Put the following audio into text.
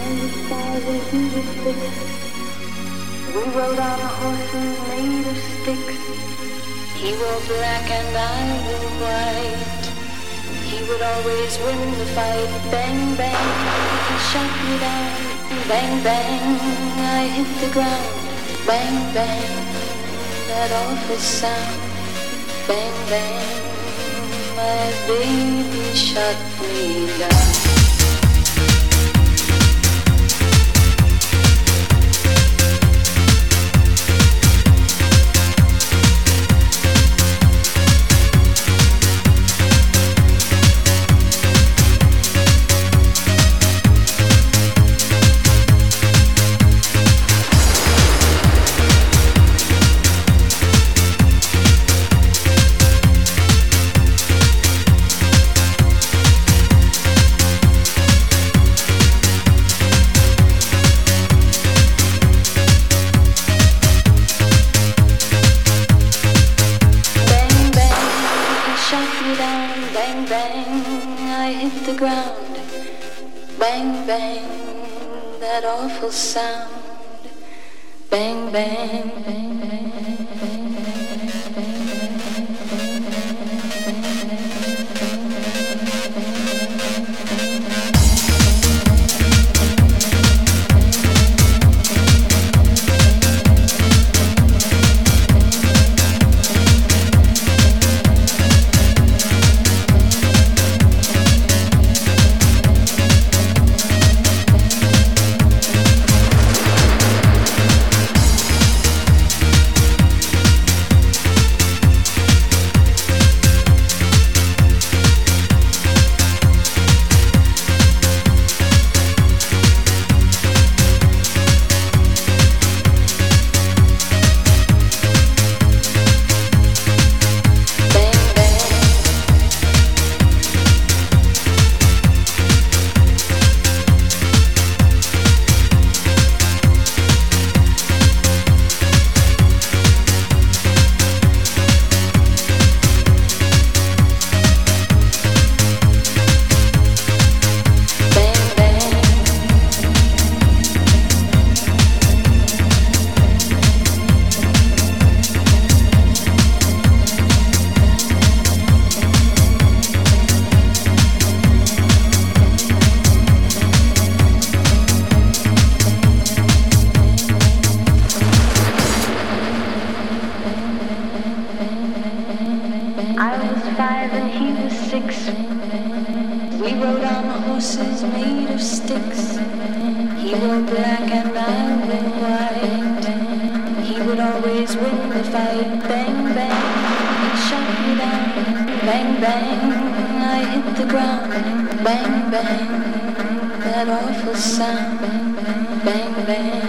was five and he was six. We rode on horses made of sticks. He wore black and I wore white. He would always win the fight. Bang, bang, he shot me down. Bang, bang, I hit the ground. Bang, bang, that awful sound. Bang, bang, my baby shot me down. Bang, bang, that awful sound. Bang, bang, bang, bang, bang, that awful sound. Bang, bang.